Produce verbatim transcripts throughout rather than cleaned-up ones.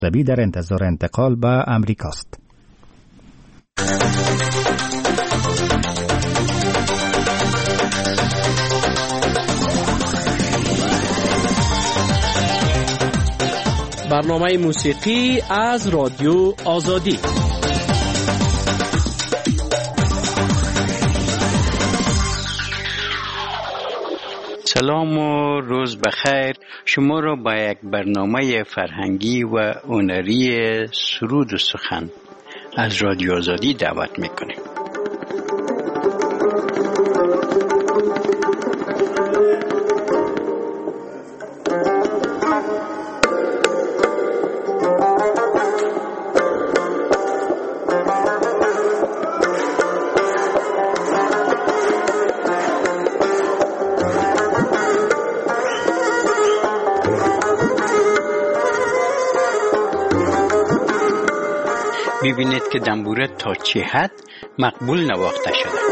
طبی در انتظار انتقال به امریکاست. برنامه موسیقی از رادیو آزادی. سلام و روز بخیر. شما را با یک برنامه فرهنگی و هنری سرود و سخن از رادیو آزادی دعوت میکنیم. ببینید که دنبوره تا چه حد مقبول نواخته شده.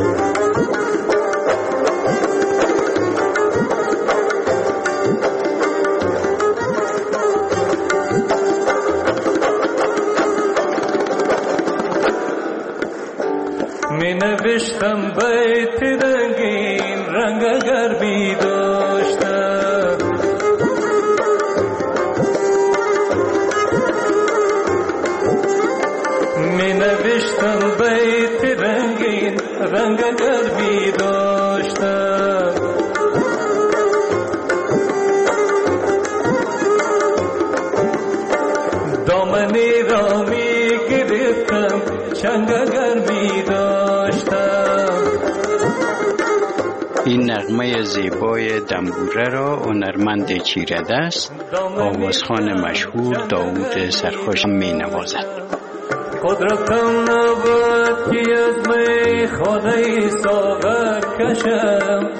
می نوشتم بیت رنگین رنگ غربی داشتم، می نوشتم بیت رنگین رنگ غربی داشتم، دامنی را می گرفتم چنگ گرمی داشتم. این نغمه زیبای دنبوره را هنرمند چیردست آوازخوان مشهور داوود سرخوش می نوازد. قدرتم نبود که از می خانه ساغر کشم،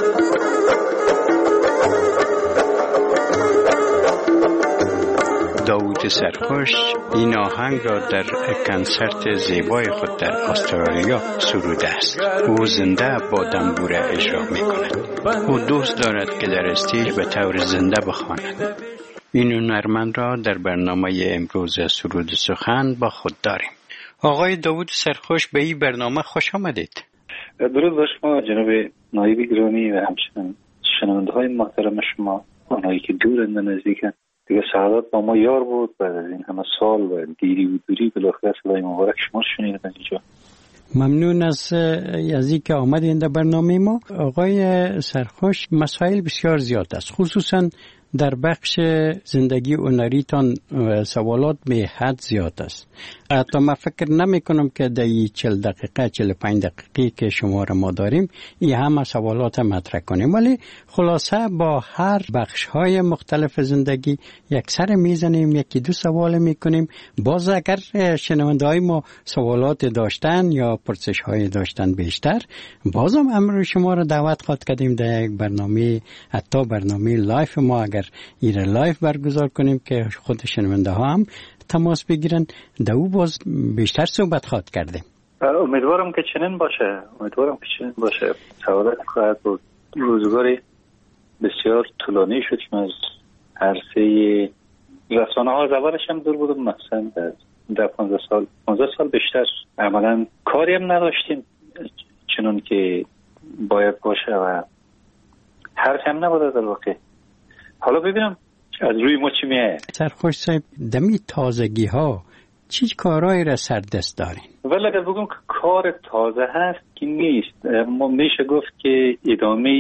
داوود سرخوش این آهنگ را در کنسرت زیبای خود در استرالیا سروده است. او زنده با دنبوره اجرا می کند. او دوست دارد که در استیج به طور زنده بخواند. این هنرمند را در برنامه امروز سرود سخن با خود داریم. آقای داوود سرخوش، به این برنامه خوش آمدید. درود بر شما جناب نایب گرامی و همچنین شنونده های محترم شما، آنهایی که دورند و نزدیکند. دیگه سعادت با ما یار بود بعد از این همه سال و دیری و دوری بالاخره صدای مبارک شما شنیدم از اینجا. ممنون از از اینکه آمدید در برنامه ما. آقای سرخوش، مسائل بسیار زیاد است، خصوصا در بخش زندگی هنریتان سوالات به حد زیاد است. حتی من فکر نمی کنم که در این چهل دقیقه چهل و پنج دقیقه که شما را ما داریم این همه سوالات مطرح کنیم، ولی خلاصه با هر بخش های مختلف زندگی یک سر میزنیم، یکی دو سوال میکنیم. باز اگر شنونده های ما سوالات داشتن یا پرسش های داشتن بیشتر، بازم امر شما را دعوت خواهد کردیم در یک برنامه، حتی برنامه لایف ما اگر ایره لایف برگزار کنیم که خود شنونده ها هم تماس بگیرن، در او باز بیشتر صحبت خواهد کردیم. امیدوارم که چنین باشه، امیدوارم که چنین باشه. سعادت خواهد بود. روزگاری بسیار طولانی شد که از عرصه رسانه ها از اولش هم دور بودم، مثلا در پانزده سال پانزده سال بیشتر عملا کاری هم نداشتیم چنون که باید باشه و حرف هم نبوده در واقع. حالا ببینم از روی ما چی میه. سرخوش صاحب، دمی تازگی ها چی کارهایی را سر دست دارین؟ ولی اگر بگم که کار تازه هست که نیست، ما میشه گفت که ادامه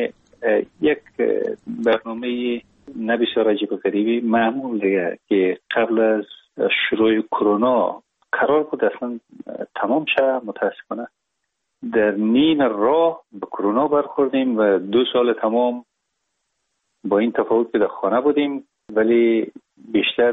یک برنامه نبسیار عجیب و غریبی معمول دیگه که قبل از شروع کرونا قرار بود اصلا تمام شه. متاسفانه در نیم راه به کرونا برخوردیم و دو سال تمام با این تفاوت که در خانه بودیم ولی بیشتر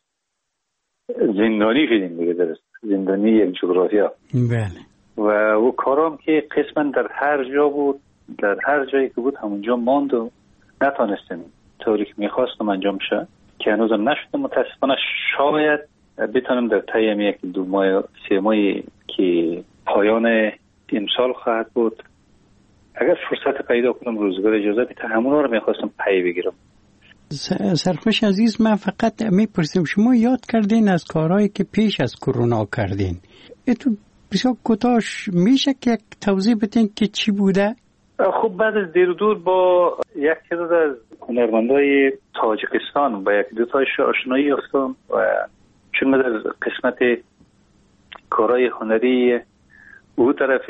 زندانی شدیم دیگه، درست زندانی یک جغرافیا. بله. و او کارام که قسما در هر جا بود، در هر جایی که بود همونجا ماند و نتانستیم طوری که میخواستم انجام شه که هنوزم نشده. متاسفانه شاید بتونم در طی یک دو ماه سه ماهی که پایان امسال خواهد بود اگر فرصت پیدا کنم روزگار اجازه بده همونا رو میخواستم پی بگیرم. سرخوش عزیز، من فقط میپرسیم شما یاد کردین از کارهایی که پیش از کرونا کردین. ایتو بسیار کوتاهش میشه که یک توضیح بدین که چی بوده؟ خب بعد از دیر و دور با یک تعداد از هنرمندای تاجیکستان با یک دو تایش آشنایی یافتم و چون من در قسمت کارهای هنری او طرف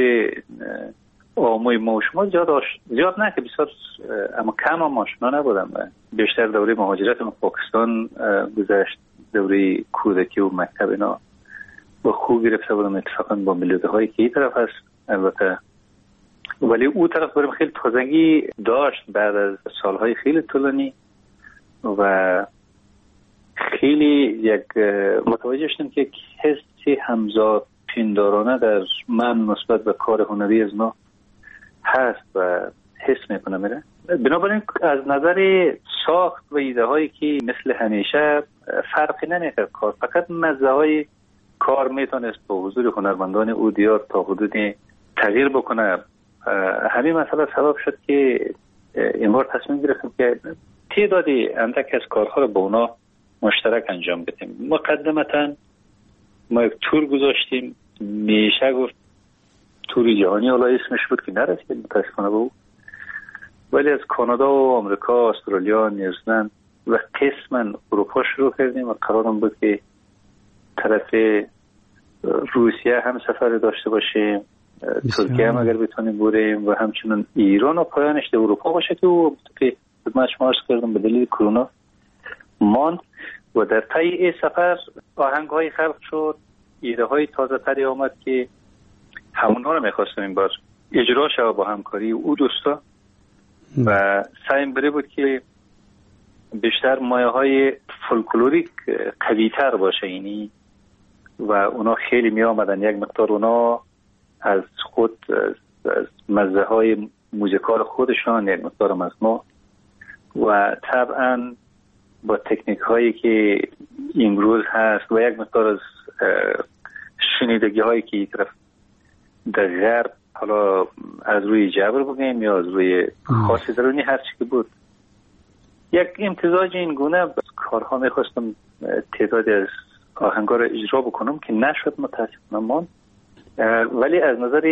آموی ما و شما زیاد, آش... زیاد نه که بسیار اما کم هم آشنا نبودم. بیشتر دوره مهاجرت من پاکستان گذشت، دوره کودکی و مکتب اینا با خوب گرفته بودم اتفاقا با ملیته هایی که این طرف هست البته، ولی او طرف بریم خیلی تازگی داشت بعد از سالهای خیلی طولانی و خیلی یک متوجه شدم که حسی همزاد پیندارانه در من نسبت به کار هنری از ما هست و حس میکنم میره. بنابراین از نظر ساخت و ایده هایی که مثل همیشه فرقی نمیکرد کار، فقط مزه های کار میتونست با حضور هنرمندان او دیار تا حدودی تغییر بکنه. همین مسئله سبب شد که این بار تصمیم گرفتیم که تعدادی اندک از کارها رو با اونا مشترک انجام بدیم. مقدمتا ما یک تور گذاشتیم، میشه گفت تور جهانی، حالا اسمش بود که نرسید متاسفانه به او، ولی از کانادا و آمریکا، استرالیا، نیوزلند و قسما اروپا شروع کردیم و قرارم بود که طرف روسیه هم سفر داشته باشیم، ترکیه هم اگر بتونیم بریم و همچنین ایران و پایانش در اروپا باشه که او که خدمت شما عرض کردم به دلیل کرونا مان و در طی این سفر آهنگ های خلق شد، ایده های تازه تری آمد که همونها رو میخواستم این بار اجرا شد با همکاری او دوستا و سعیم بره بود که بیشتر مایه های فولکلوریک قوی تر باشه اینی و اونا خیلی می آمدن یک مقدار اونا از خود از مزه های موزیکال خودشان یک مقدار از ما و طبعا با تکنیک هایی که امروز هست و یک مقدار از شنیدگی هایی که طرف در غرب، حالا از روی جبر بگیم یا از روی خاصی درونی هر چی که بود، یک امتزاج این گونه کارها میخواستم تعدادی از آهنگا رو اجرا بکنم که نشد متاسفانه من، ولی از نظر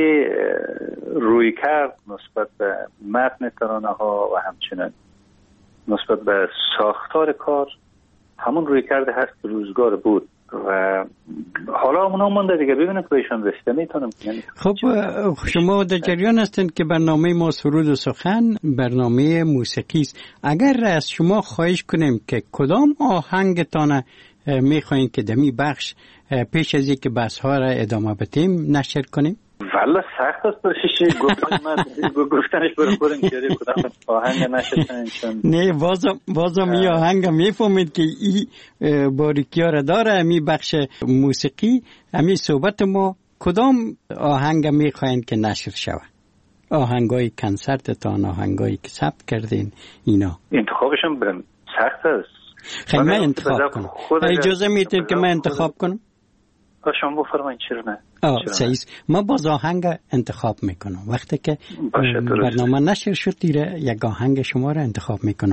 روی کرد نسبت به متن ترانه ها و همچنین نسبت به ساختار کار همون روی کرده هست که روزگار بود و حالا اونا مونده دیگه ببینید که ایشان رسیده میتونم. خب شما در جریان هستند که برنامه ما سرود و سخن برنامه موسیقی است. اگر از شما خواهش کنیم که کدام آهنگتان میخواین که دمی بخش پیش از اینکه بحث ها را ادامه بدیم نشر کنیم؟ والا سخت است باشیش گفتن من گفتنش برای خودم که کدام آهنگ نشر کنیم چون نه بازم بازم این آهنگ میفهمید که این باریکی ها را داره. می بخش موسیقی امی صحبت ما کدام آهنگ میخواین که نشر شود؟ آهنگای کنسرتتان، آهنگایی که ثبت کردین اینا انتخابشون برم سخت است. خیلی من انتخاب کنم. اجازه میتیم که من انتخاب کنم؟ شما بفرمایید. چرا نه؟ آه صحیح. ما باز آهنگ انتخاب میکنم. وقتی که برنامه نشر شد دیره یک آهنگ شما را انتخاب میکنم.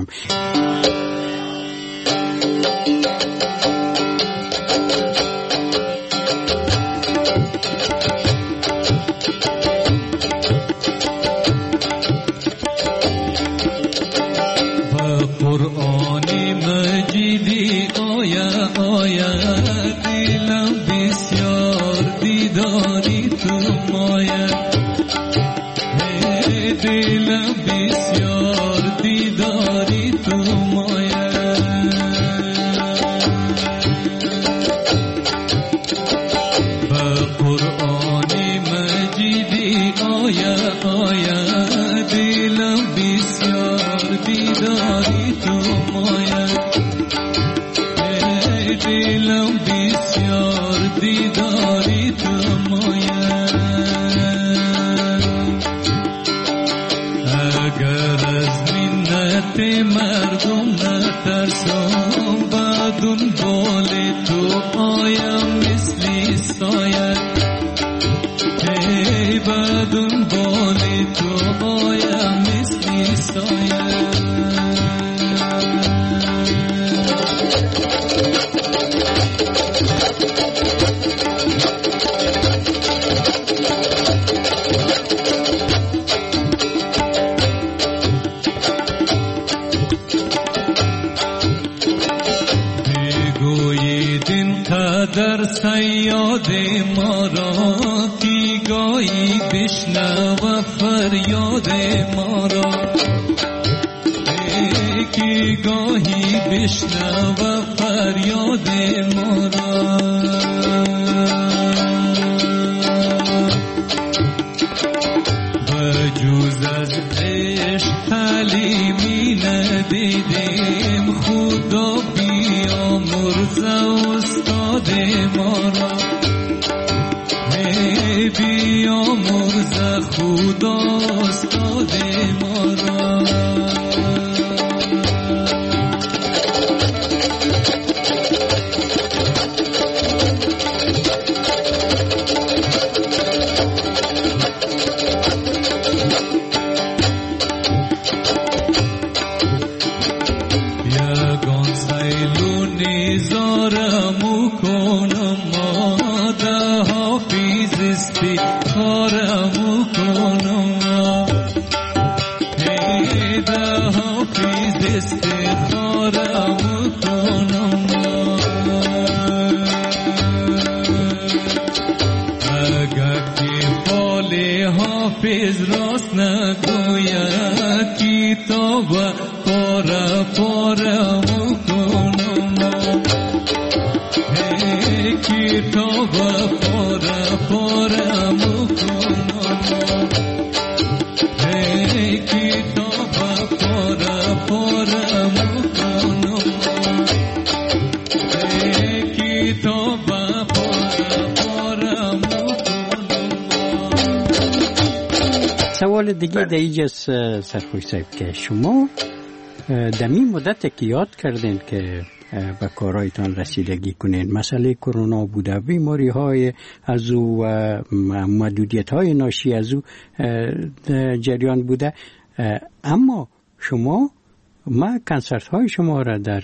در صیاد ما را کی گاهی بشنو فریاد ما را کی گاهی بشنو فریاد ما را بجوز از عشق تعلیمی ندیدیم خدا بیامرز استاد ما را بیامرز خدا استاد ما را زارمو کنم ماده حافظ استخارمو کنم ده حافظ استخارمو کنم اگر که فال حافظ راست نگوید کتاب پاره پارمو کنم کتاب پاره پاره مکنم کتاب پاره پاره مکنم کتاب پاره پاره مکنم. سوال دیگه در اینجا سرخوش صاحب که شما دمی مدت که یاد کردین که به کارهایتان رسیدگی کنین، مسئله کرونا بوده، بیماری های از او و محدودیت های ناشی از او جریان بوده، اما شما ما کنسرت های شما را در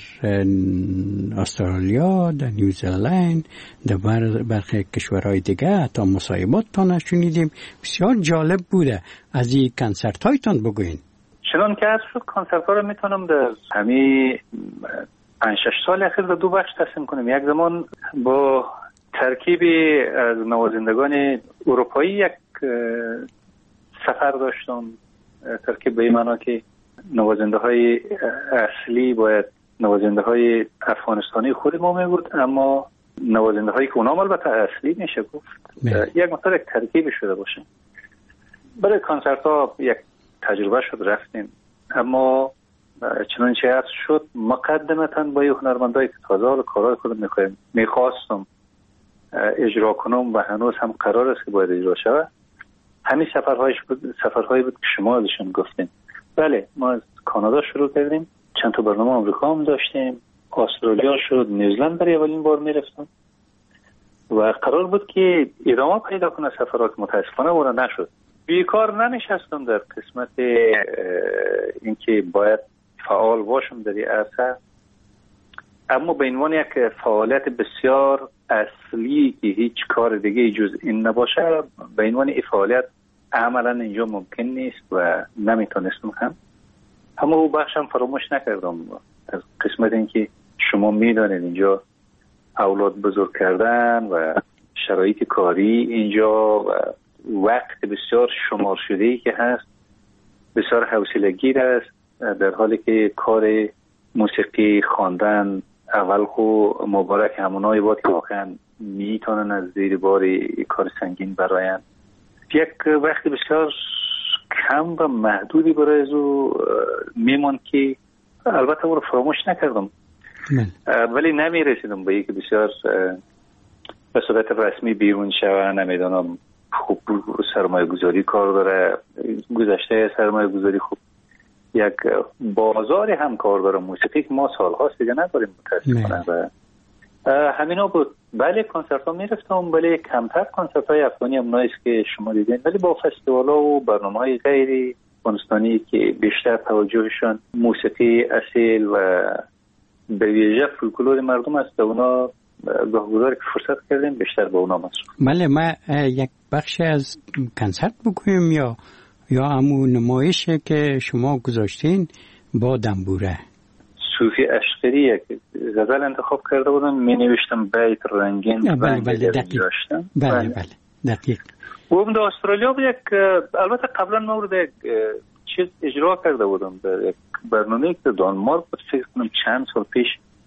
استرالیا، در نیوزلند، در برخی کشورهای دیگه حتی مصاحبات تان شنیدیم، بسیار جالب بوده. از این کنسرت هایتان بگوین. چنان که از شد کنسرت ها رو میتونم در همین پنج شش سال اخیر در دو بخش تقسیم کنیم. یک زمان با ترکیب از نوازندگان اروپایی یک سفر داشتم، ترکیب به این معنا که نوازنده های اصلی باید نوازنده های افغانستانی خود ما می بود، اما نوازنده هایی که اونام البته اصلی میشه گفت یک مثلا یک ترکیب شده باشه. برای کنسرت ها یک تجربه شد، رفتیم، اما چنانچه هست شد مقدمتا با یه هنرمندایی که تازه حال کارهای خودم میخوایم میخواستم اجرا کنم و هنوز هم قرار است که باید اجرا شود، همین سفرهایش بود، سفرهایی بود که شما ازشون گفتیم. بله، ما از کانادا شروع کردیم، چند تا برنامه آمریکا هم داشتیم، استرالیا شد، نیوزلند برای اولین بار میرفتم و قرار بود که ادامه پیدا کنه سفرات، متاسفانه وارا نشد. بیکار ننشستم در قسمت اینکه باید فعال باشم در این عرصه، اما به عنوان یک فعالیت بسیار اصلی که هیچ کار دیگه جز این نباشه، به عنوان این فعالیت عملا اینجا ممکن نیست و نمیتونستم هم. اما او بخشم فراموش نکردم از قسمت اینکه شما میدانید اینجا اولاد بزرگ کردن و شرایط کاری اینجا و وقت بسیار شمار شده‌ای که هست بسیار حوصله‌گیر است، در حالی که کار موسیقی خواندن اول خو مبارک همونایی بود که واقعا میتونن از زیر بار کار سنگین براین. یک وقت بسیار کم و محدودی برای از او میمون که البته او رو فراموش نکردم ولی نمیرسیدم به یک بسیار به صورت رسمی بیرون شوه. نمیدونم خوب سرمایه گذاری کار داره، گذشته سرمایه گذاری خوب، یک بازار هم کار داره موسیقی که ما سال هاست دیگه نداریم متاسفانه و همینا بود. بله کنسرت ها میرفتم، ولی کمتر کنسرت های افغانی هم نایست که شما دیدین، ولی با فستیوال ها و برنامه های غیری افغانستانی که بیشتر توجهشان موسیقی اصیل و به ویژه فولکلور مردم است، اونا گاهگدار که فرصت کردیم بیشتر با اونا مصروف. بله، ما یک بخش از کنسرت بکنیم یا یا همون نمایش که شما گذاشتین با دنبوره. صوفی اشقری یک غزل انتخاب کرده بودم، می نوشتم بیت رنگین بله بله دقیق بله بله دقیق. و اون در استرالیا بود. یک البته قبلا ما رو یک چیز اجرا کرده بودم در یک برنامه که دانمارک بود، فکر کنم چند سال پیش،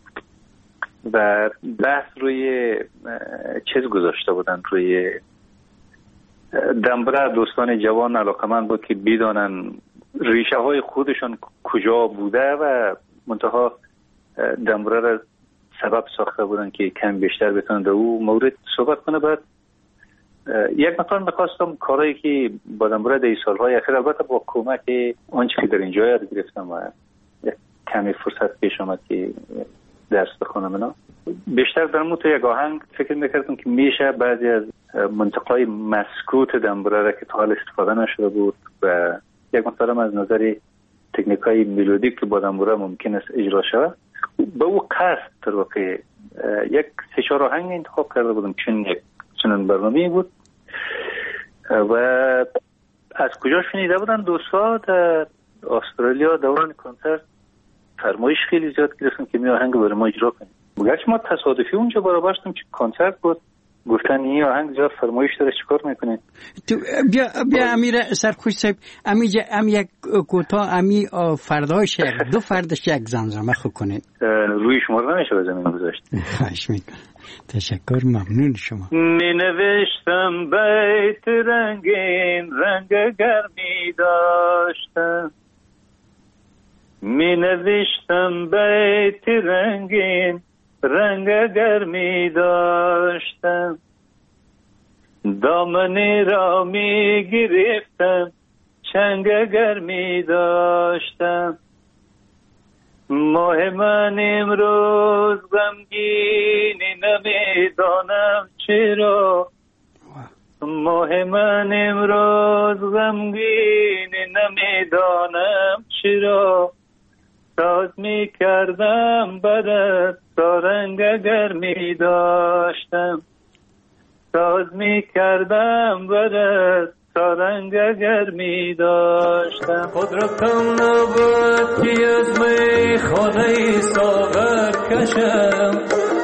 و بحث روی چیز گذاشته بودن، روی دمبره. دوستان جوان علاقمند بود که بدانن ریشه های خودشون کجا بوده و منتها دمبره را سبب ساخته بودن که کم بیشتر بتونن در او مورد صحبت کنه. بعد یک مقدار میخواستم کارهایی که با دمبره در سالهای اخیر، البته با کمک آنچه که در اینجا یاد گرفتم و کمی فرصت پیش آمد که درس بخونم اینا، بیشتر در مورد یک آهنگ فکر میکردم که میشه بعضی از منطقه‌های مسکوت دمبره را که تا حال استفاده نشده بود و یک مقدارم از نظر تکنیکای ملودیک که با دمبره ممکن است اجرا شود، به او قصد در واقع یک سه چهار آهنگ انتخاب کرده بودم، چون یک چنان برنامه‌ای بود. و از کجا شنیده بودن دوستا در استرالیا دوران کنسرت فرمایش خیلی زیاد گرفتن که می آهنگ برای ما اجرا کنیم. گرچه ما تصادفی اونجا برابرشتم که کنسرت بود، گفتن این آهنگ زیاد فرمایش داره چیکار میکنین؟ تو بیا بیا امیر سرخوش صاحب، امی جا ام یک کوتاه امی فرداش دو فردش یک زمزمه خو کنین. روی شما رو نمیشه به زمین گذاشت. خواهش میکنم. تشکر، ممنون شما. می نوشتم بیت رنگین رنگ گرمی داشتم، می نوشتم بیت رنگین رنگ گرمی داشتم، دامنی را می گرفتم چنگ گرمی داشتم، ماه من امروز غمگینی نمیدانم چرا، ماه من امروز غمگینی نمیدانم چرا، ساز می کردم برات تا رنگ گرمی داشتم، ساز می کردم برات تا رنگ گرمی داشتم. قدرتم نبود که از می خانه ساغر کشم،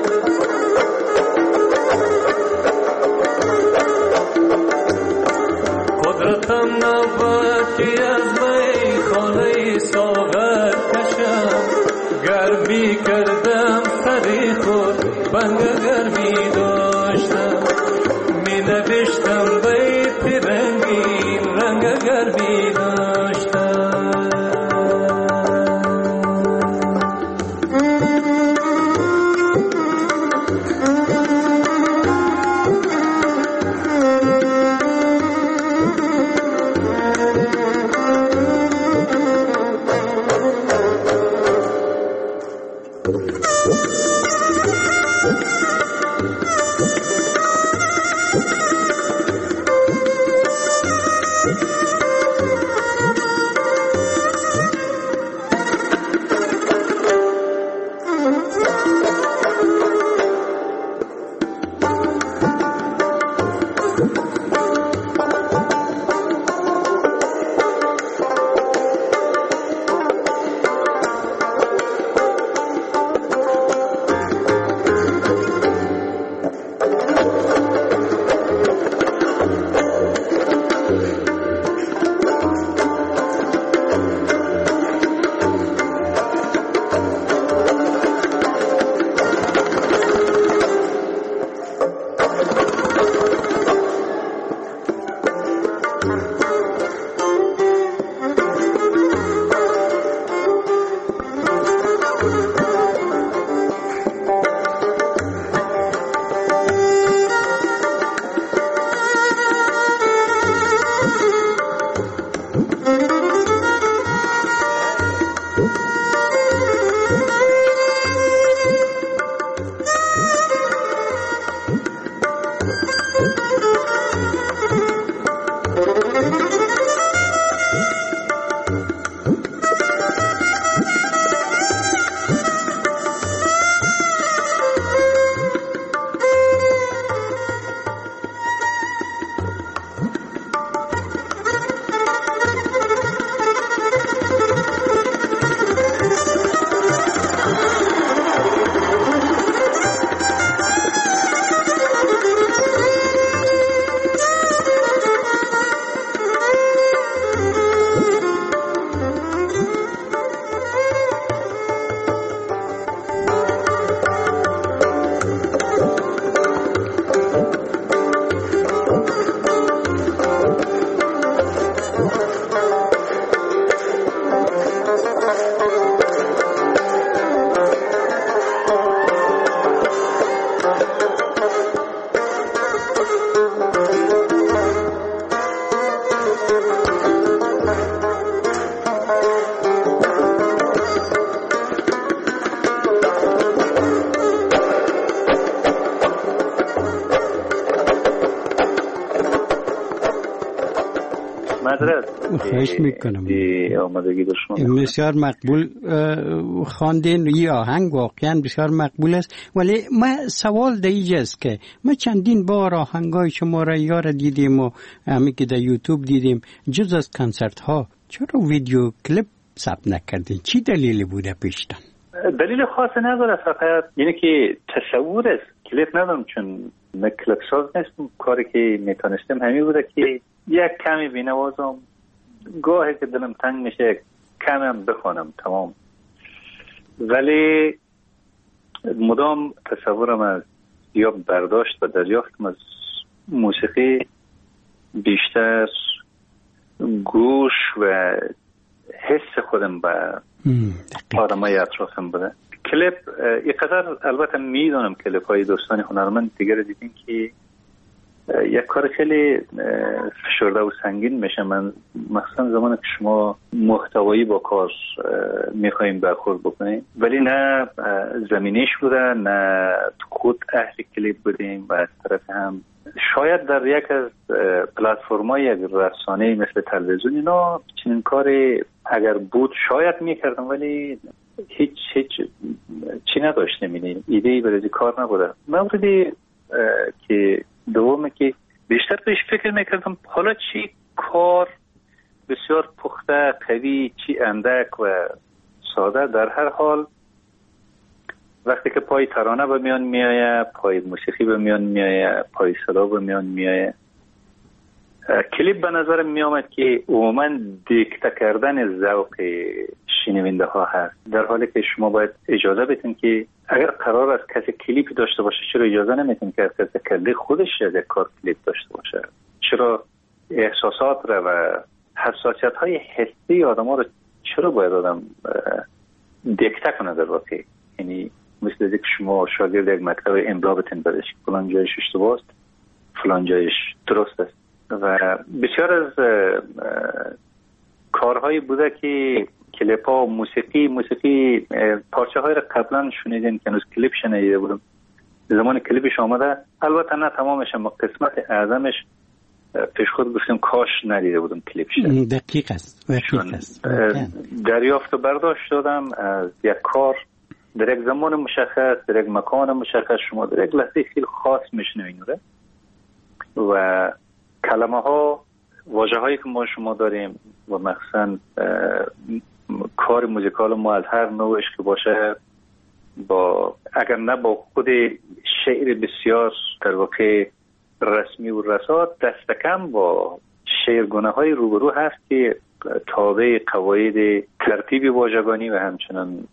قدرتم نبود که از می خانه ساغر کشم، گرمی کردم سری خود بنگ گرمی داشتم، می نوشتم بیت رنگین رنگ گرمی داشتم. مدرس خواهش میکنم آمادگی در شما. بسیار مقبول خواندین. این آهنگ واقعا بسیار مقبول است، ولی ما سوال در اینجاست که ما چندین بار آهنگای شما را یار دیدیم و همین که در یوتیوب دیدیم، جز از کنسرت ها چرا ویدیو کلیپ ثبت نکردین؟ چی دلیلی بوده پیشتن؟ دلیل خاصی نداره، فقط یعنی که تصور است. کلیپ ندارم چون من کلیپ ساز نیستم. کاری که میتونستم همین بوده که یک کمی بینوازم، گاهی که دلم تنگ میشه کمی هم بخونم، تمام. ولی مدام تصورم از یا برداشت و دریافتم از موسیقی بیشتر گوش و حس خودم به آدمای اطرافم بوده. کلیپ اینقدر البته میدونم کلیپ های دوستان هنرمند دیگر دیدین که یک کار خیلی فشرده و سنگین میشه. من مثلا زمانی که شما محتوایی با کار میخواییم برخورد بکنیم، ولی نه زمینش بوده، نه خود اهل کلیپ بودیم و از طرف هم شاید در یک از پلتفرم‌های یک رسانه‌ای مثل تلویزیون اینا چنین کاری اگر بود شاید میکردم، ولی هیچ هیچ چی نداشتم، یعنی ایده‌ای برای کار نبوده. موردی که دومه که بیشتر بهش فکر میکردم حالا چی کار بسیار پخته، قوی، چی اندک و ساده. در هر حال وقتی که پای ترانه به میان میایه، پای موسیقی به میان میایه، پای صدا به میان میایه، کلیپ به نظر میامد که عموما دیکته کردن ذوق شنونده ها هست، در حالی که شما باید اجازه بدین که اگر قرار است کسی کلیپ داشته باشه، چرا اجازه نمیدین که کسی کلی خودش از یک کار کلیپ داشته باشه؟ چرا احساسات را و حساسیت های حسی آدم ها را چرا باید آدم دیکته کنه؟ در واقع یعنی مثل اینکه شما شاگرد یک مکتب املا بتین بدش فلان جایش اشتباه است، فلان جایش درست است. و بسیار از کارهایی بوده که کلیپ ها، موسیقی موسیقی پارچه های را قبلا شنیدین که هنوز کلیپ شنیده بودم. زمان کلیپش آمده، البته نه تمامش، اما قسمت اعظمش پیش خود گفتم کاش ندیده بودم کلیپش. دقیق است، دقیق است. دریافت و برداشت دادم از یک کار در یک زمان مشخص، در یک مکان مشخص، شما در یک لحظه خیلی خاص میشنوین و کلمه ها، واژه هایی که ما شما داریم و مخصوصا کار موزیکال ما از هر نوعش که باشه، با اگر نه با خود شعر بسیار در واقع رسمی و رسات، دست کم با شعرگونه های روبرو هست که تابع قواعد ترتیب واژگانی و همچنان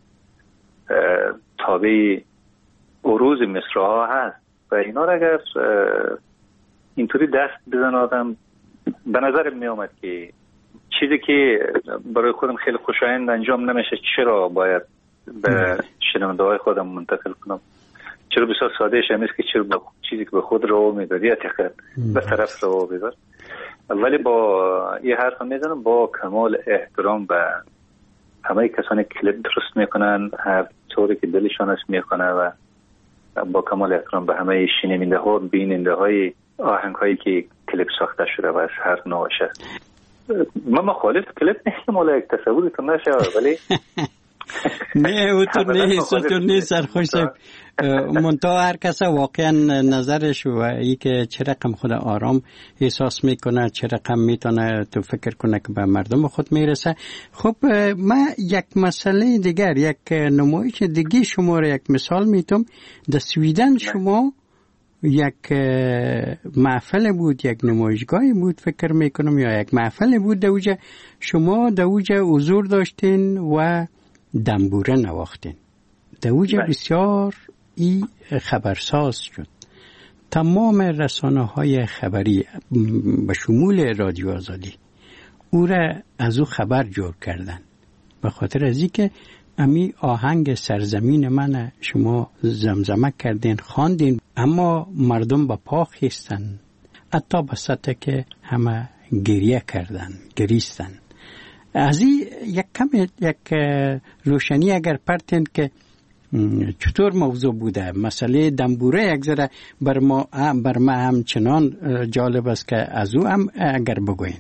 تابع عروض مصرع‌ها هست و اینا را اگر اینطوری دست بزن آدم، به نظر می آمد که چیزی که برای خودم خیلی خوشایند انجام نمیشه چرا باید به شنونده های خودم منتقل کنم؟ چرا بسیار ساده شمیست که چرا با چیزی که به خود رو میداد یا تقدر به طرف رو بیدار. ولی با یه حرف میزنم با کمال احترام به همه کسانی کلیپ درست میکنن هر طوری که دلشان است میکنه و با کمال احترام به همه شنونده ها، بیننده های آهنگ هایی که کلیپ ساخته شده و از هر نوعش است. من مخالف کلیپ نیستم، ولی یک تصوریتون نشه، ولی نه او تو نیست، او تو نیست سرخوش منطقه هر کس واقعا نظرش و ای که چه رقم خود آرام احساس میکنه، چه رقم میتونه تو فکر کنه که به مردم خود میرسه. خب من یک مسئله دیگر، یک نمایش دیگه شما را یک مثال میتونم. در سویدن شما یک محفل بود، یک نمایشگاهی بود فکر میکنم، یا یک محفل بود دوجه شما دوجه حضور داشتین و دنبوره نواختین. دوجه بسیار ای خبرساز شد. تمام رسانه های خبری به شمول رادیو آزادی او را از او خبر جور کردن، به خاطر از این که امی آهنگ سرزمین من شما زمزمه کردین، خواندین، اما مردم با پا خیستن، حتی بساته که همه گریه کردن، گریستن. از این یک کم یک روشنی اگر پرتین که چطور موضوع بوده، مسئله دنبوره یک ذره بر ما بر ما هم چنان جالب است که از او هم اگر بگوین.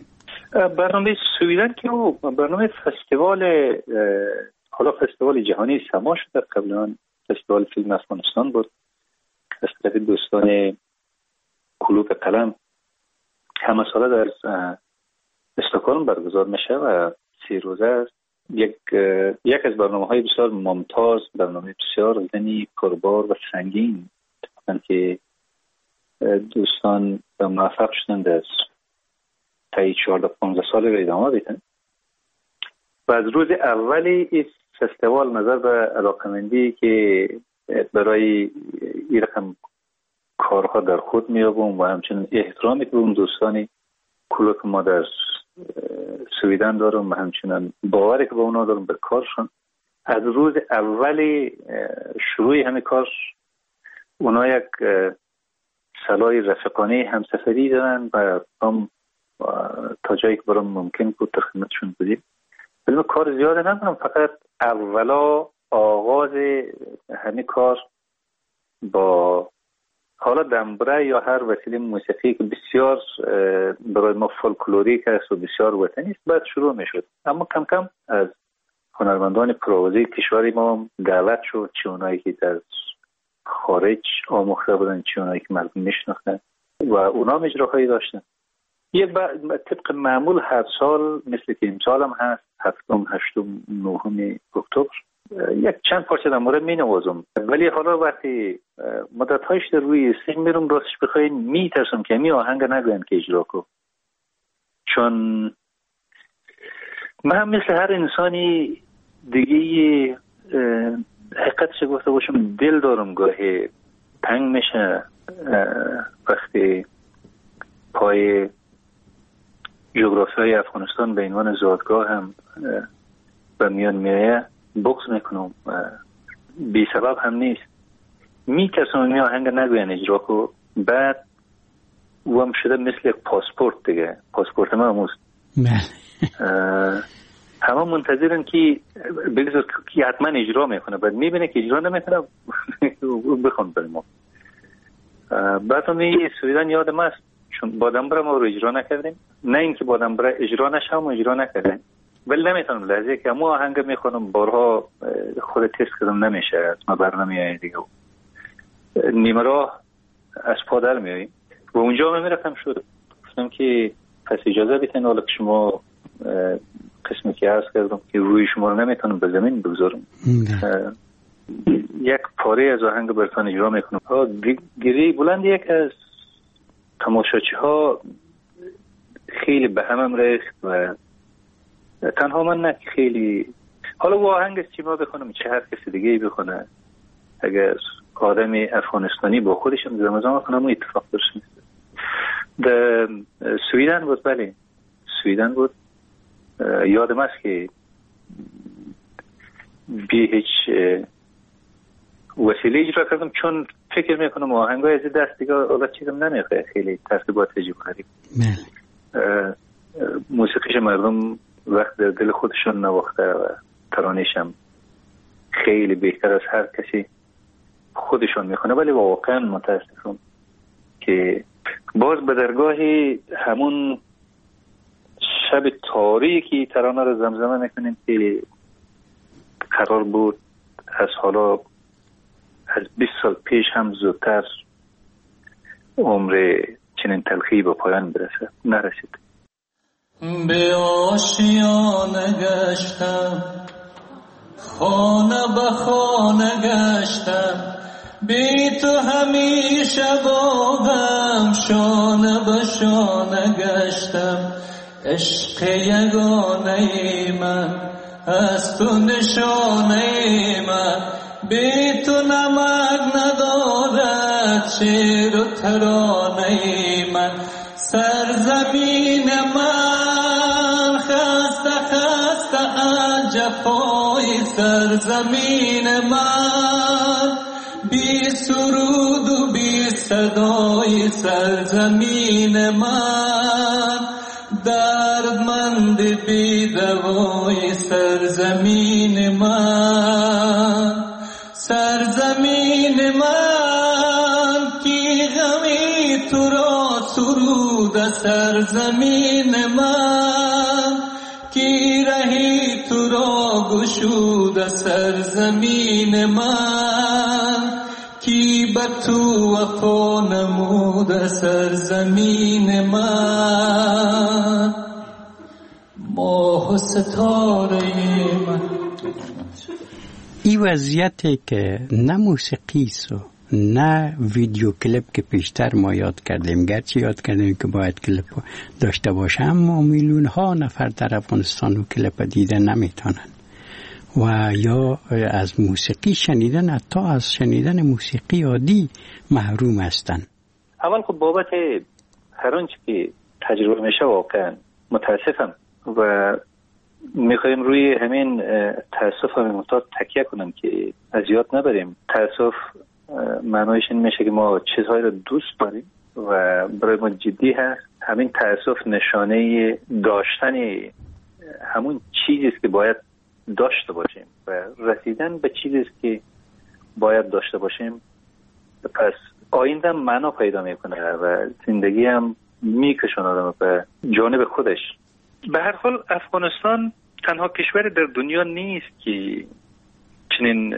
برنامه سویدن که او برنامه فستیوال، حالا فستیوال جهانی سما شده، قبلا فستیوال فیلم افغانستان بود از طرف دوستان کلوب قلم، همه ساله در استکهلم برگزار میشه و سی روزه است. یک یک از برنامه‌های بسیار ممتاز، برنامه بسیار زنی پربار و سنگین که دوستان موفق شدند از تا چهارده پانزده سال رو ادامه بدن. و از روز اولی این فستیوال نظر به علاقمندی که برای این رقم کارها در خود میابون و همچنین احترامی که به اون دوستانی کلوب ما در سویدن دارم و همچنین باوری که به اونا دارم به کارشون، از روز اولی شروع همه کار اونا یک سلای رفقانی همسفری دارن و هم تا جایی که برام ممکن بود در خدمتشون بودیم. ولی کار زیاده ندارم، فقط اولا آغاز همه کار با حالا دمبره یا هر وسیله موسیقی که بسیار برای ما فولکلوریک است و بسیار وطنی است بعد شروع می شد. اما کم کم از هنرمندان پروازی کشوری ما دعوت شد، چه اونایی که در خارج آموخته بودن، چه اونایی که مردم میشناختن و اونا اجراهایی داشتن. یه طبق معمول هر سال مثل که امسال هم هست، هفتم، هشتم، نهم اکتبر یک چند پارچه در مورد می نوازم. ولی حالا وقتی مدت هایش در روی سیم میرم راستش بخواین می ترسم که می آهنگ نگویم که اجرا کنم، چون من هم مثل هر انسانی دیگه حقیقتش گفته باشم دل دارم، گاهی تنگ میشه وقتی پای جغرافی های افغانستان به عنوان زادگاه هم به میان میایه بغض میکنم، بی سبب هم نیست. میترسم می آهنگ نگوین اجرا کو، بعد او هم شده مثل یک پاسپورت دیگه، پاسپورت ما هموست همه منتظرن که بگذار که حتما اجرا میکنه، بعد میبینه که اجرا نمیکنه بخون بریم ما. بعد هم این سویدن یادم است چون بادمبره ما رو اجرا نکردیم، نه اینکه بادمبره اجرا نشم و اجرا نکردیم، ولی نمیتونم لحظه که مو آهنگ میخونم بارها خود تست کردم نمیشه، از ما برنامه دیگه نیمه راه از پادر میاییم و اونجا من میرفتم شد گفتم که پس اجازه بیتین حالا که شما قسمی که عرض کردم که روی شما رو نمیتونم به زمین بگذارم یک پاره از آهنگ برتان اجرا میکنم. گریه بلند یک از تماشاچی ها خیلی به همم ریخت و تنها من نه خیلی حالا با آهنگ چی ما بخونم چه هر کسی دیگه بخونه، اگر آدم افغانستانی با خودشم زمزمه کنم اون اتفاق درست نیست. در سویدن بود، بله سویدن بود، یادم است که بی هیچ وسیله اجرا کردم چون فکر میکنم آهنگای از دست دیگه حالا چیزم نمیخواه، خیلی ترتیبات عجیب غریب موسیقیش مردم وقت در دل خودشون نواخته و ترانه‌شم خیلی بهتر از هر کسی خودشون میخونه. ولی واقعا متاسفم که باز به درگاه همون شب تاریکی ترانه رو زمزمه میکنیم که قرار بود از حالا از بیست سال پیش هم زودتر عمر چنین تلخی به پایان برسه، نرسید. به آشیانه گشتم، خانه به خانه گشتم، بی تو همیشه باغم، شانه به شانه گشتم، عشق یگانه من از تو نشانه من، بی تو نمک ندارد شعر و ترانه من، سرزمین من خسته خسته از جفای سرزمین من، بی سرود و بی صدای سرزمین من، دردمند بی دوای سرزمین من، سرزمین من کی غمی تو را سرود سرزمین من کی رهی تو را گشود سرزمین من کی به تو وفا نمود سرزمین من ماه و ستاره من. این وضعیتی که نه موسیقی سو نه ویدیو کلیپ که پیشتر ما یاد کردیم، گرچه یاد کردیم که باید کلیپ داشته باشه، اما میلیون ها نفر در افغانستان و کلیپ دیده نمیتونن و یا از موسیقی شنیدن، حتی از شنیدن موسیقی عادی محروم هستن. اول خب بابت هر آنچه که تجربه میشه واقعا متاسفم و میخوایم روی همین تاسف همین مطلب تکیه کنم که از یاد نبریم. تاسف معنایش این میشه که ما چیزهایی رو دوست داریم و برای ما جدی هست. همین تاسف نشانه داشتن همون چیزی است که باید داشته باشیم و رسیدن به چیزی است که باید داشته باشیم. پس آینده معنا پیدا میکنه و زندگی هم میکشونه به جانب خودش. به هر حال افغانستان تنها کشور در دنیا نیست که چنین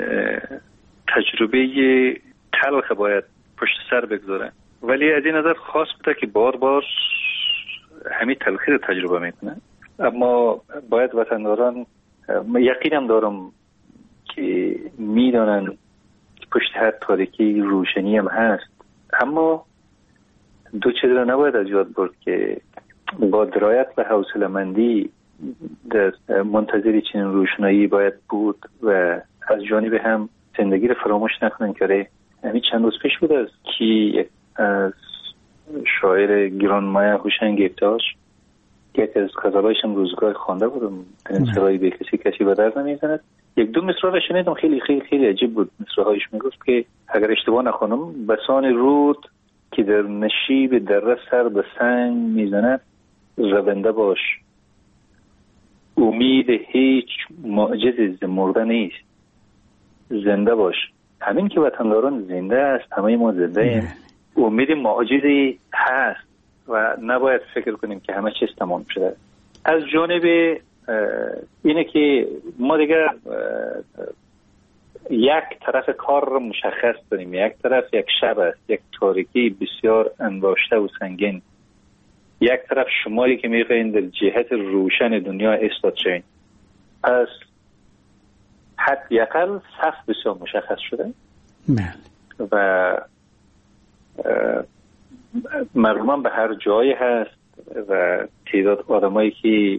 تجربه تلخ باید پشت سر بگذاره، ولی از این نظر خاص بوده که بار بار همین تلخی رو تجربه میکنه. اما باید وطنداران، یقینم دارم که میدانن که پشت هر تاریکی روشنی هم هست، اما دو چیز رو نباید از یاد برد که با درایت و حوصله‌مندی در منتظر چنین روشنایی باید بود و از جانب هم زندگی رو فراموش نکنن. که همین چند روز پیش بود است که از شاعر گرانمایه هوشنگ ابتاش که یکی از غزلایش هم روزگار خوانده بودم، این سرایی به کسی کسی به در نمیزند، یک دو مصرع رو شنیدم، خیلی خیلی خیلی عجیب بود. مصرع‌هایش میگفت که اگر اشتباه نکنم بسان رود که در نشیب دره سر به سنگ میزند رونده باش، امید هیچ معجز مرده نیست، زنده باش. همین که وطنداران زنده است، همه ما زنده ایم، امید معجزی هست و نباید فکر کنیم که همه چیز تمام شده. از جانب اینه که ما دیگه یک طرف کار رو مشخص داریم، یک طرف یک شب است، یک تاریکی بسیار انباشته و سنگین، یک طرف شمایی که میخواین در جهت روشن دنیا استاد شوین. پس حداقل صف بسیار مشخص شده و مردمان به هر جایی هست و تعداد آدمایی که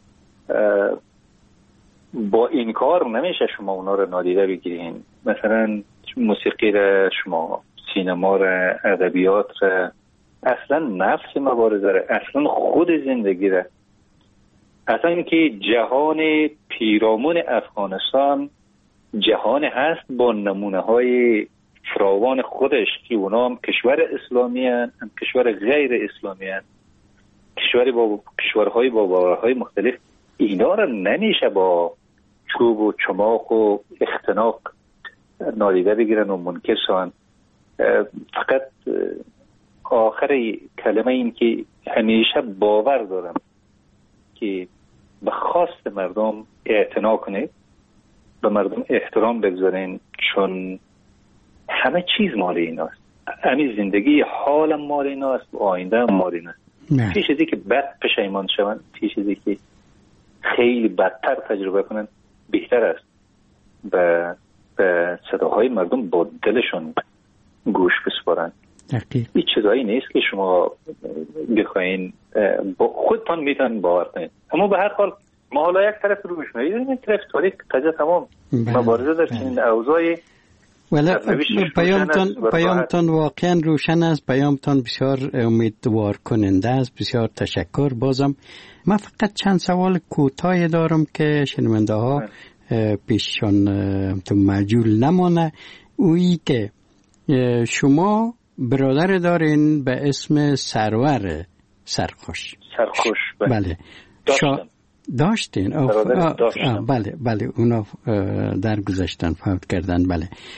با این کار نمیشه شما اونا رو نادیده بگیرین. مثلا موسیقی را، شما سینما را، ادبیات را، اصلا نفس مبارزه را، اصلا خود زندگی را، اصلا اینکه جهان پیرامون افغانستان جهان هست با نمونه های فراوان خودش که اونا هم کشور اسلامی هست، هم کشور غیر اسلامی هست، کشوری با کشورهای با باورهای مختلف. اینا را نمیشه با چوب و چماق و اختناق نادیده بگیرن و منکر شوند. فقط آخر کلمه این که همیشه باور دارم که به خواست مردم اعتنا کنید، به مردم احترام بگذارین، چون همه چیز مال ایناست. همین زندگی حالم مال ایناست و آینده هم مال ایناست. چه چیزی که بد پشیمان شوند، چه چیزی که خیلی بدتر تجربه کنن بهتر است. به به صداهای مردم با دلشون گوش بسپارن. این چیزایی نیست که شما بخواین با خودتان میتونن باور کنید. اما به هر حال ما حالا یک طرف روش میدونیم، یک طرف تاریخ قضیه تمام مبارزه در چنین اوضاعی. ولی پیامتان پیامتان واقعا روشن است، پیامتان بسیار امیدوار کننده است. بسیار تشکر. بازم من فقط چند سوال کوتاه دارم که شنونده ها پیششان تو مجهول نمانه. اویی که شما برادر دارین به اسم سرور سرخوش. سرخوش بله, بله. شا... داشتین آه... آه... آه... بله بله اونا در گذشتن فوت کردن. بله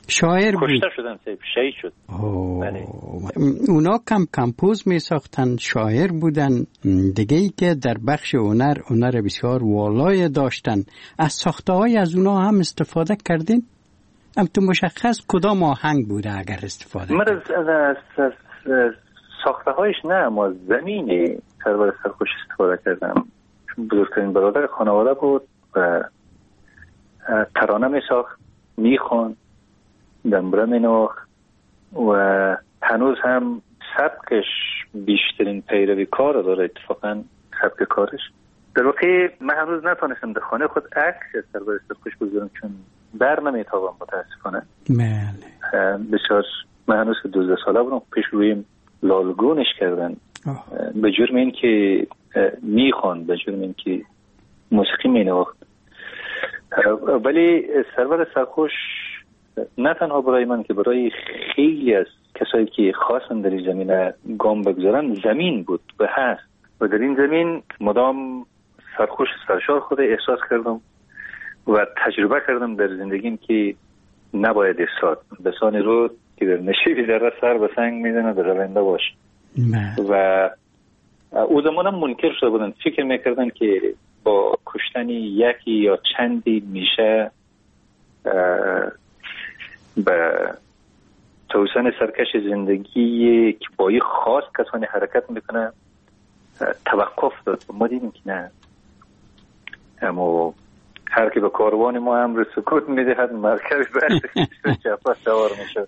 شاعر بود. کشته شدن، شهید شد. بله. اونا کم کمپوز می ساختن، شاعر بودن. دیگه ای که در بخش هنر هنر بسیار والای داشتن. از ساخته های از اونا هم استفاده کردین؟ هم تو مشخص کدام آهنگ بوده اگر استفاده من از, از, از, از ساخته هایش نه، اما زمین سرور سرخوش استفاده کردم. چون بزرگترین برادر خانواده بود و ترانه می ساخت، می خوان، دمبره می نواخت و هنوز هم سبکش بیشترین پیروی کار داره. اتفاقا سبک کارش در واقع من هنوز نتونستم در خانه خود عکس از سرور سرخوش بگذارم چون بر نمیتابم متاسفانه. بله. بسیار من هنوز دوازده ساله بودم، پیش رویم لالگونش کردن به جرم این که میخوان، به جرم این که موسیقی می نواخت. ولی سرور سرخوش نه تنها برای من که برای خیلی از کسایی که خواستن در این زمینه گام بگذارن زمین بود و هست و در این زمین مدام سرخوش سرشار خود احساس کردم و تجربه کردم در زندگیم که نباید احساس بسان رو که در نشیبی در سر به سنگ میزنه در رونده باشه. و او زمانم منکر شده بودن، فکر میکردن که با کشتن یکی یا چندی میشه به توسن سرکش زندگی که با یه خاص کسانی حرکت میکنه توقف داد. ما دیدیم که نه، اما هر که به کاروان ما امر سکوت میدهد مرکب برد چپا سوار میشد.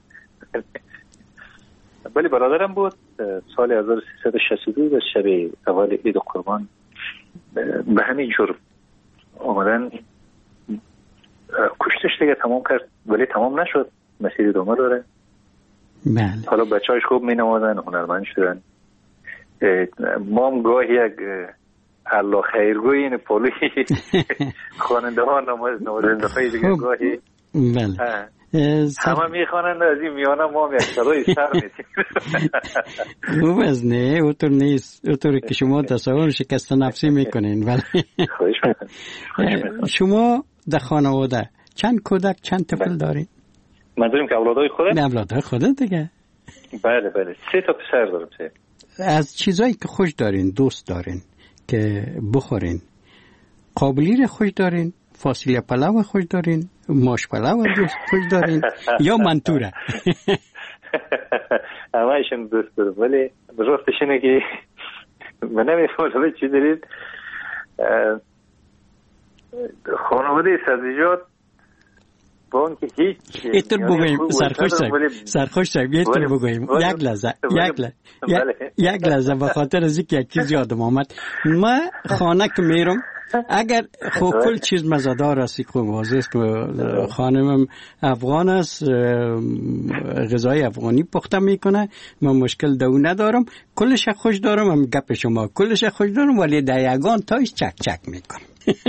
ولی برادرم بود سال هزار و سیصد و شصت و دو در شب اول عید قربان به همین جور آمدن کشتش دیگه تمام کرد، ولی تمام نشد، مسیر ادامه داره. بله. حالا بچه هایش خوب می نمازن، هنرمند شدن. ما هم گاهی یک الله خیرگوی این پولوی خواننده ها نمازنده های دیگه گاهی بله همه میخوانند از این میانه ما هم یک صدای سر میتیم. خوب از نه اوتور نیست، اوتور که شما تصور شکست نفسی میکنین. ولی شما در خانواده چند کودک چند طفل دارین؟ منظوریم که اولادای خوده؟ نه اولادای خوده دیگه. بله بله سه تا پسر دارم. سه از چیزایی که خوش دارین، دوست دارین که بخورین، قابلی رو خوش دارین، فاصله پلاو خوش دارین، ماش پلاو خوش دارین یا منتوره؟ همه ایشون دوست دارم، ولی راستش اینه که من نمیفهمم چی دارید. خانواده سبزیجات با اون که هیچ ایتر بگویم سرخوش صاحب سرخوش صاحب ایتر بگویم یک لحظه یک لحظه یک لحظه به خاطر از اینکه یک چیز یادم آمد. من خانه که میرم اگر خب کل چیز مزدار است، خوب واضح است که خانمم افغان است، غذای افغانی پخته میکنه، من مشکل دو ندارم، کلش خوش دارم. هم گپ شما کلش خوش دارم ولی در یگان تایش چک چک میکنم.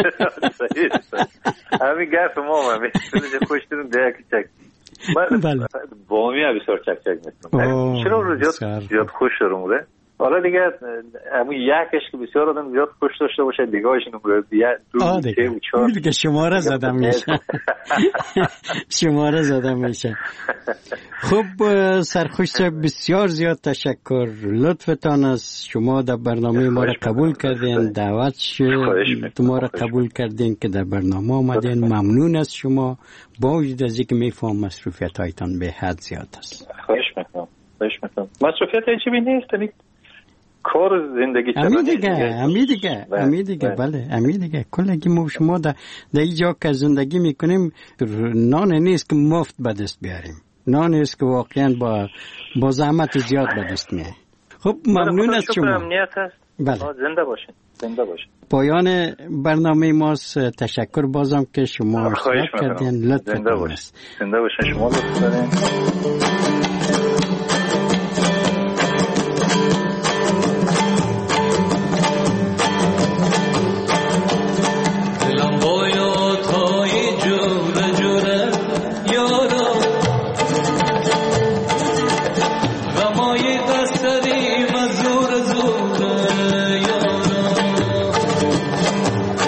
همین گپ ما هم کلش خوش دارم در یک چک. من با می بسیار چک چک میکنم. چرا رو زیاد زیاد خوش دارم بوده؟ حالا دیگه همون یکش که بسیار آدم زیاد خوش داشته باشه دیگه‌اش اینو دو سه و چهار دیگه شماره زدم میشه. شماره زدم میشه. خب سرخوش صاحب بسیار زیاد تشکر، لطفتان از شما در برنامه ما را قبول کردین، دعوت شد ما را قبول کردین که در برنامه آمدین. ممنون از شما، با وجود از اینکه میفهم مصروفیت هایتان به حد زیاد است. خواهش میکنم. خواهش میکنم. مصروفیت چی بی نیست؟ کار زندگی امی دیگه امی دیگه امی دیگه بله امی دیگه کلگی ما شما در اینجا که زندگی میکنیم نان نیست که مفت به دست بیاریم، نان است که واقعا با با زحمت زیاد به دست میاد. خب ممنون از شما. امنیت هست. بله. زنده باشین. زنده باشین. پایان برنامه ماست. تشکر بازم که شما اشتراک کردین. لطف زنده باشین. زنده باشین. شما لطف دارین.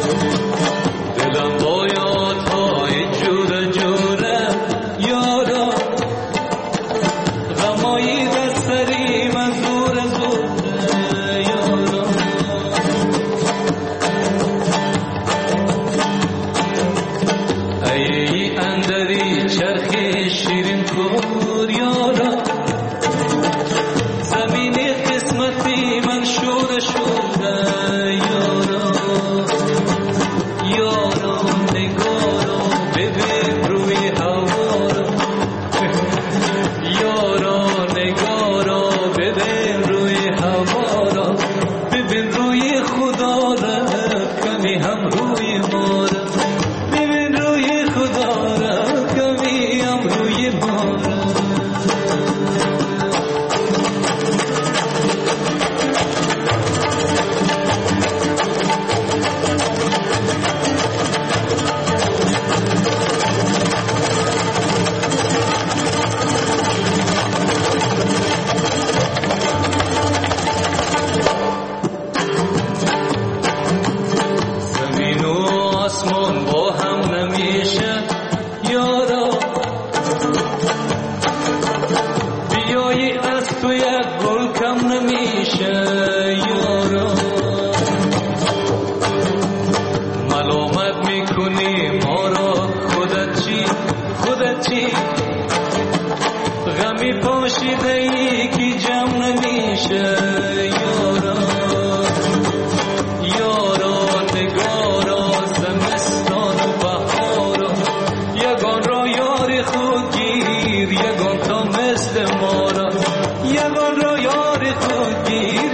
دلم باید های جوره جوره یارا تو یک گل کم نمیشه یارا. ملامت میکنی ما را خودت چی خودت چی، غمی پاشیده ای که جمع نمیشه یارا. یارا نگارا زمستان و بهارا، یگان را یار خود گیر یگان تا مثل ما را، یگان را یار خود گیر